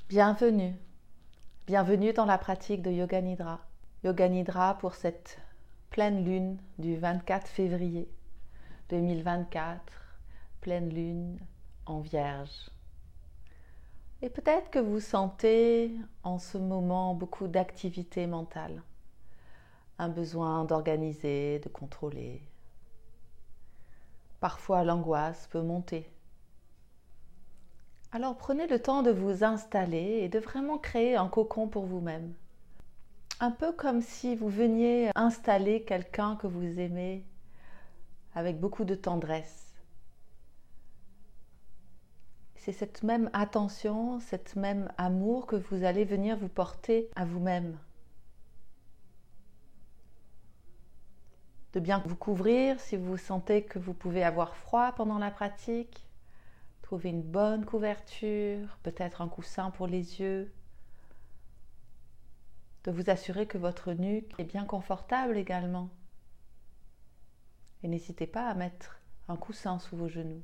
Bienvenue, bienvenue dans la pratique de Yoga Nidra. Yoga Nidra pour cette pleine lune du 24 février 2024, pleine lune en Vierge. Et peut-être que vous sentez en ce moment beaucoup d'activité mentale, un besoin d'organiser, de contrôler. Parfois l'angoisse peut monter. Alors prenez le temps de vous installer et de vraiment créer un cocon pour vous-même. Un peu comme si vous veniez installer quelqu'un que vous aimez avec beaucoup de tendresse. C'est cette même attention, cette même amour que vous allez venir vous porter à vous-même. De bien vous couvrir si vous sentez que vous pouvez avoir froid pendant la pratique. Trouvez une bonne couverture, peut-être un coussin pour les yeux. De vous assurer que votre nuque est bien confortable également. Et n'hésitez pas à mettre un coussin sous vos genoux.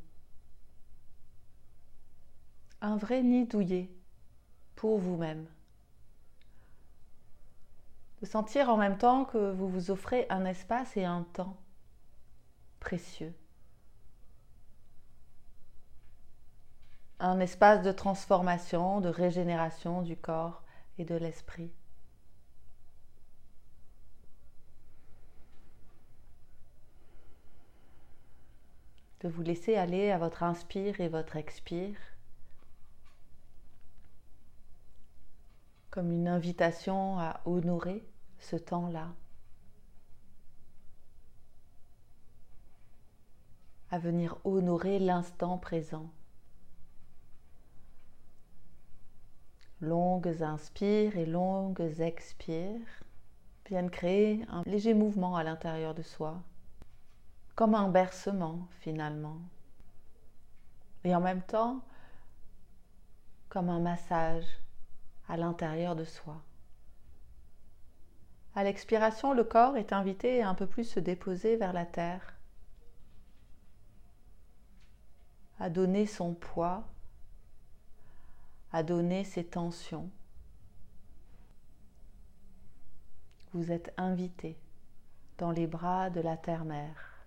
Un vrai nid douillet pour vous-même. De sentir en même temps que vous vous offrez un espace et un temps précieux. Un espace de transformation, de régénération du corps et de l'esprit. De vous laisser aller à votre inspire et votre expire, comme une invitation à honorer ce temps-là, à venir honorer l'instant présent. Longues inspires et longues expires viennent créer un léger mouvement à l'intérieur de soi, comme un bercement finalement, et en même temps comme un massage à l'intérieur de soi. À l'expiration, le corps est invité à un peu plus se déposer vers la terre, à donner son poids, à donner ses tensions. Vous êtes invité dans les bras de la terre-mère,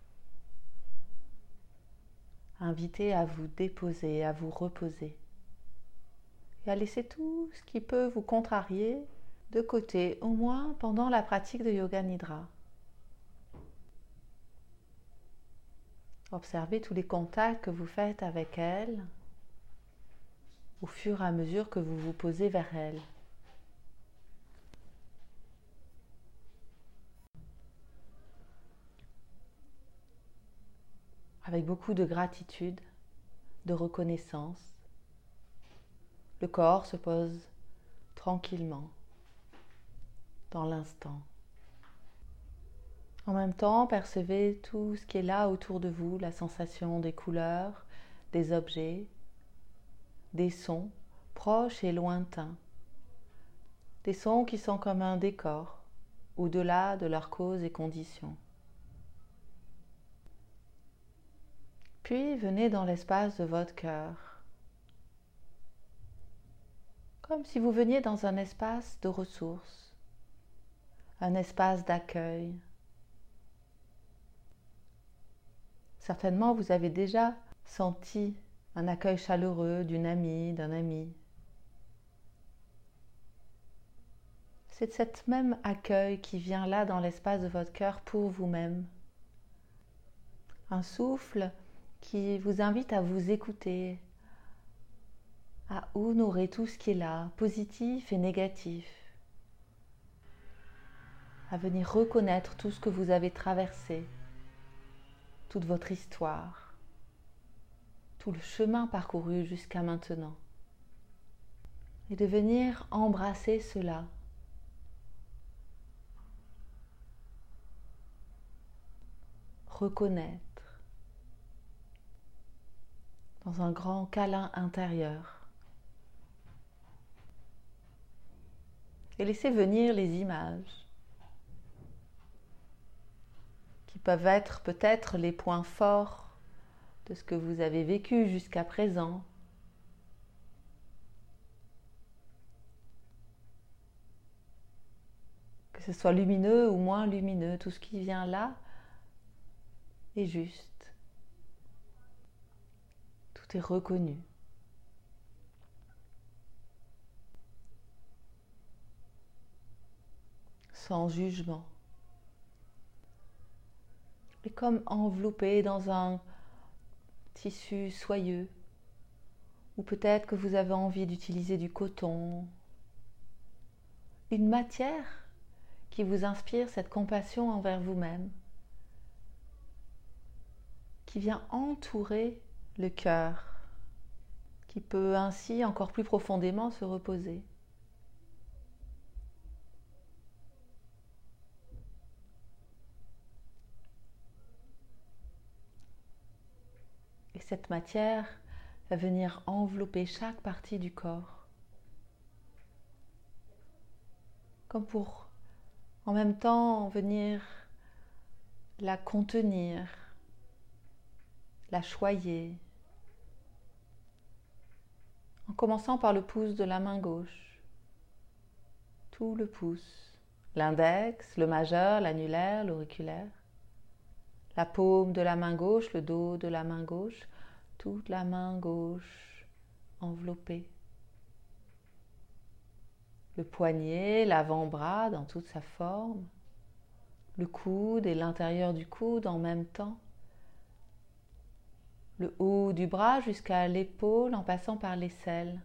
invité à vous déposer, à vous reposer et à laisser tout ce qui peut vous contrarier de côté, au moins pendant la pratique de Yoga Nidra. Observez tous les contacts que vous faites avec elle au fur et à mesure que vous vous posez vers elle. Avec beaucoup de gratitude, de reconnaissance, le corps se pose tranquillement dans l'instant. En même temps, percevez tout ce qui est là autour de vous, la sensation des couleurs, des objets, des sons proches et lointains, des sons qui sont comme un décor, au-delà de leurs causes et conditions. Puis venez dans l'espace de votre cœur, comme si vous veniez dans un espace de ressources, un espace d'accueil. Certainement, vous avez déjà senti un accueil chaleureux d'une amie, d'un ami. C'est cet même accueil qui vient là dans l'espace de votre cœur pour vous-même. Un souffle qui vous invite à vous écouter, à honorer tout ce qui est là, positif et négatif, à venir reconnaître tout ce que vous avez traversé, toute votre histoire, tout le chemin parcouru jusqu'à maintenant, et de venir embrasser cela. Reconnaître dans un grand câlin intérieur et laisser venir les images qui peuvent être peut-être les points forts de ce que vous avez vécu jusqu'à présent, ce soit lumineux ou moins lumineux, tout ce qui vient là est juste. Tout est reconnu. Sans jugement. Et comme enveloppé dans un tissu soyeux, ou peut-être que vous avez envie d'utiliser du coton, une matière qui vous inspire cette compassion envers vous-même, qui vient entourer le cœur, qui peut ainsi encore plus profondément se reposer. Et cette matière va venir envelopper chaque partie du corps, comme pour en même temps venir la contenir, la choyer, en commençant par le pouce de la main gauche, tout le pouce, l'index, le majeur, l'annulaire, l'auriculaire, la paume de la main gauche, le dos de la main gauche, toute la main gauche enveloppée. Le poignet, l'avant-bras dans toute sa forme, le coude et l'intérieur du coude en même temps, le haut du bras jusqu'à l'épaule en passant par l'aisselle,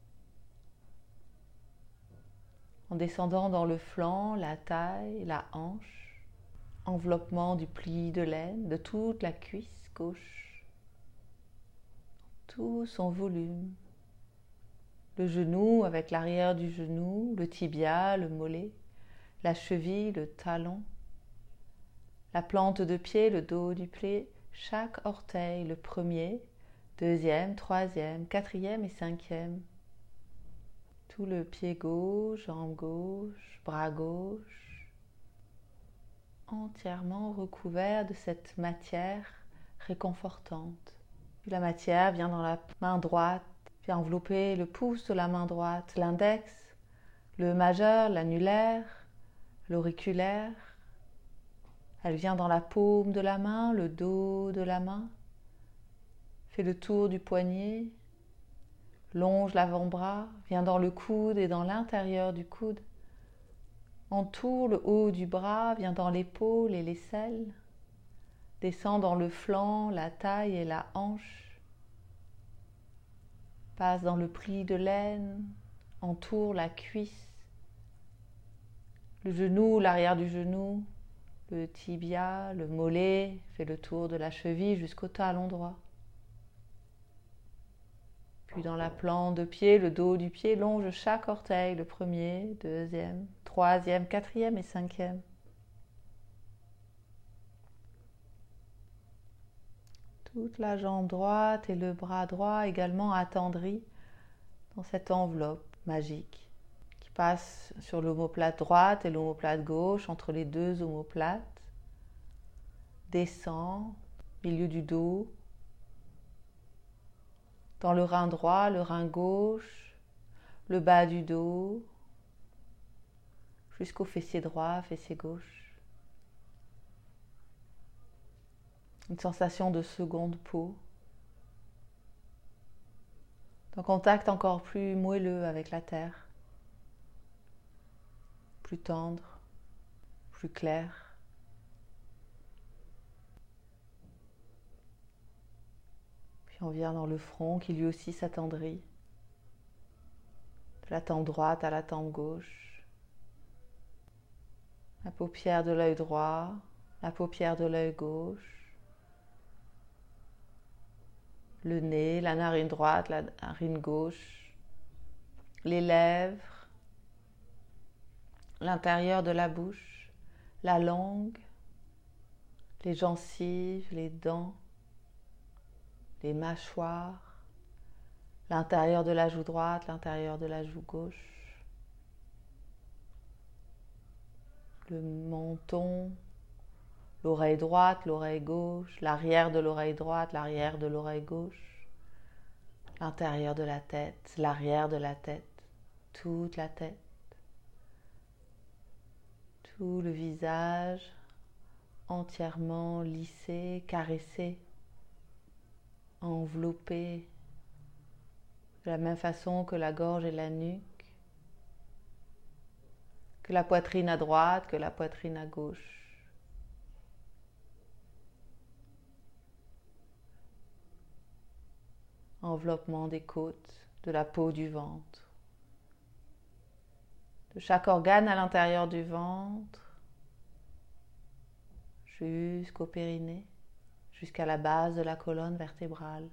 en descendant dans le flanc, la taille, la hanche, enveloppement du pli de laine, de toute la cuisse gauche, tout son volume, le genou avec l'arrière du genou, le tibia, le mollet, la cheville, le talon, la plante de pied, le dos du pied, chaque orteil, le premier, deuxième, troisième, quatrième et cinquième. Tout le pied gauche, jambe gauche, bras gauche, entièrement recouvert de cette matière réconfortante. Puis la matière vient dans la main droite, puis envelopper le pouce de la main droite, l'index, le majeur, l'annulaire, l'auriculaire. Elle vient dans la paume de la main, le dos de la main, fait le tour du poignet, longe l'avant-bras, vient dans le coude et dans l'intérieur du coude, entoure le haut du bras, vient dans l'épaule et l'aisselle, descend dans le flanc, la taille et la hanche, passe dans le pli de laine, entoure la cuisse, le genou, l'arrière du genou, le tibia, le mollet, fait le tour de la cheville jusqu'au talon droit. Puis dans la plante de pied, le dos du pied longe chaque orteil, le premier, deuxième, troisième, quatrième et cinquième. Toute la jambe droite et le bras droit également attendris dans cette enveloppe magique qui passe sur l'omoplate droite et l'omoplate gauche, entre les deux omoplates, descend, milieu du dos, dans le rein droit, le rein gauche, le bas du dos, jusqu'au fessier droit, fessier gauche. Une sensation de seconde peau, d'un contact encore plus moelleux avec la terre, plus tendre, plus clair. Puis on vient dans le front qui lui aussi s'attendrit, de la tempe droite à la tempe gauche, la paupière de l'œil droit, la paupière de l'œil gauche, le nez, la narine droite, la narine gauche, les lèvres, l'intérieur de la bouche, la langue, les gencives, les dents, les mâchoires, l'intérieur de la joue droite, l'intérieur de la joue gauche, le menton, l'oreille droite, l'oreille gauche, l'arrière de l'oreille droite, l'arrière de l'oreille gauche, l'intérieur de la tête, l'arrière de la tête, toute la tête, Tout le visage entièrement lissé, caressé, enveloppé de la même façon que la gorge et la nuque, que la poitrine à droite, que la poitrine à gauche. Enveloppement des côtes, de la peau du ventre, de chaque organe à l'intérieur du ventre, jusqu'au périnée, jusqu'à la base de la colonne vertébrale.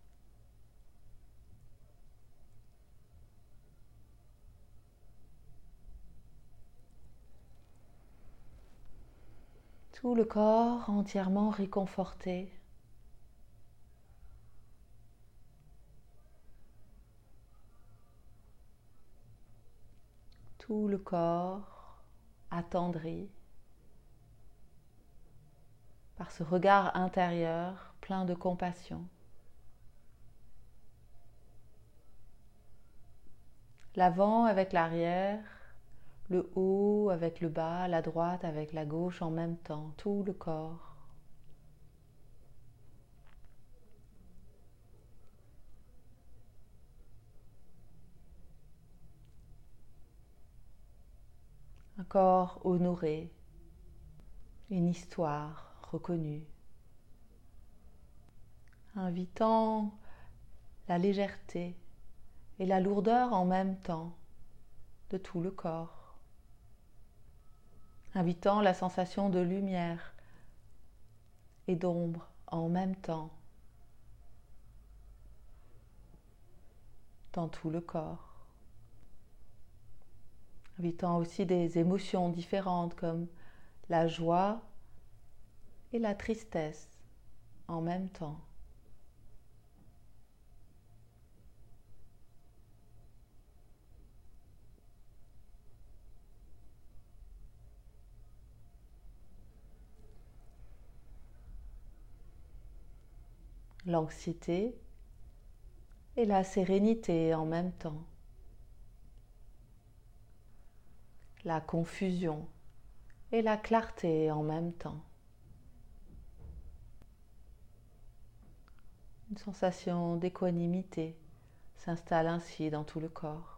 Tout le corps entièrement réconforté. Tout le corps attendri par ce regard intérieur plein de compassion. L'avant avec l'arrière, le haut avec le bas, la droite avec la gauche en même temps, tout le corps. Un corps honoré, une histoire reconnue, invitant la légèreté et la lourdeur en même temps de tout le corps, invitant la sensation de lumière et d'ombre en même temps dans tout le corps, invitant aussi des émotions différentes comme la joie et la tristesse en même temps. L'anxiété et la sérénité en même temps. La confusion et la clarté en même temps. Une sensation d'équanimité s'installe ainsi dans tout le corps.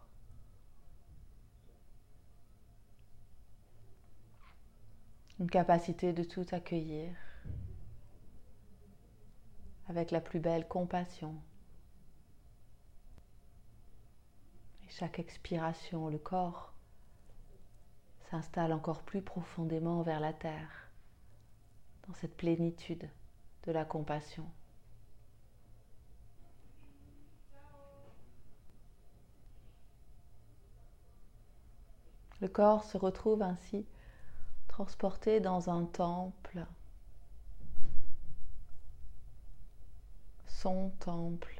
Une capacité de tout accueillir avec la plus belle compassion. Et chaque expiration, le corps s'installe encore plus profondément vers la terre, dans cette plénitude de la compassion. Le corps se retrouve ainsi transporté dans un temple, son temple.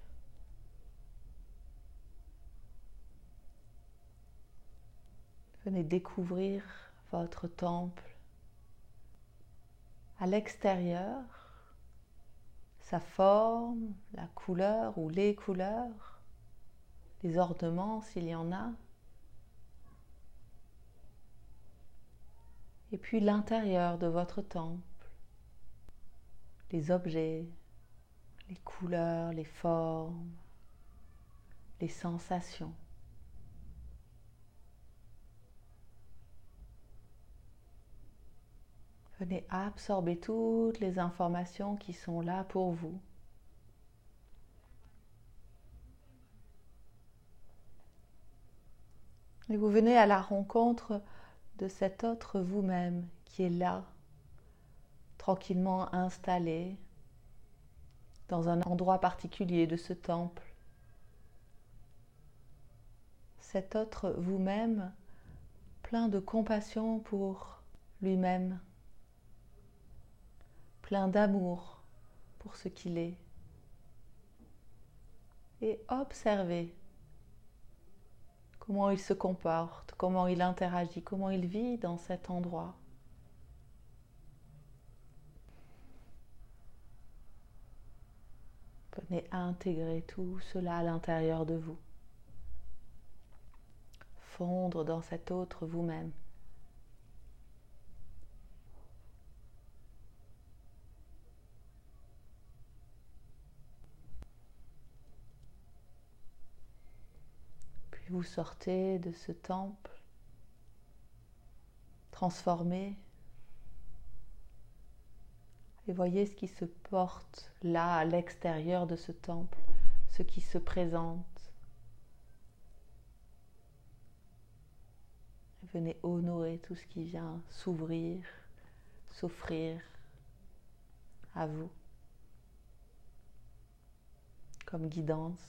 Venez découvrir votre temple à l'extérieur, sa forme, la couleur ou les couleurs, les ornements s'il y en a. Et puis l'intérieur de votre temple, les objets, les couleurs, les formes, les sensations. Venez absorber toutes les informations qui sont là pour vous. Et vous venez à la rencontre de cet autre vous-même qui est là, tranquillement installé dans un endroit particulier de ce temple. Cet autre vous-même plein de compassion pour lui-même, plein d'amour pour ce qu'il est. Et observez comment il se comporte, comment il interagit, comment il vit dans cet endroit. Venez intégrer tout cela à l'intérieur de vous. Fondre dans cet autre vous-même. Puis vous sortez de ce temple transformé et voyez ce qui se porte là à l'extérieur de ce temple, ce qui se présente. Venez honorer tout ce qui vient s'ouvrir, s'offrir à vous comme guidance.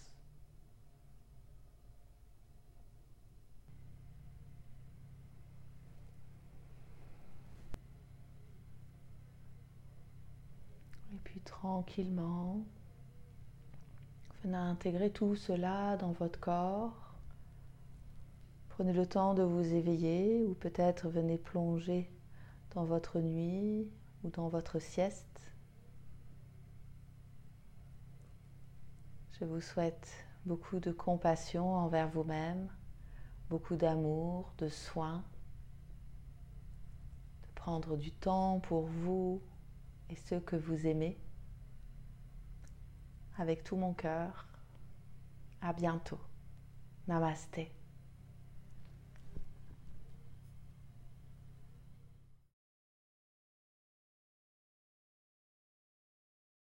Et puis tranquillement, venez intégrer tout cela dans votre corps. Prenez le temps de vous éveiller ou peut-être venez plonger dans votre nuit ou dans votre sieste. Je vous souhaite beaucoup de compassion envers vous-même, beaucoup d'amour, de soin, de prendre du temps pour vous et ceux que vous aimez. Avec tout mon cœur, à bientôt. Namasté.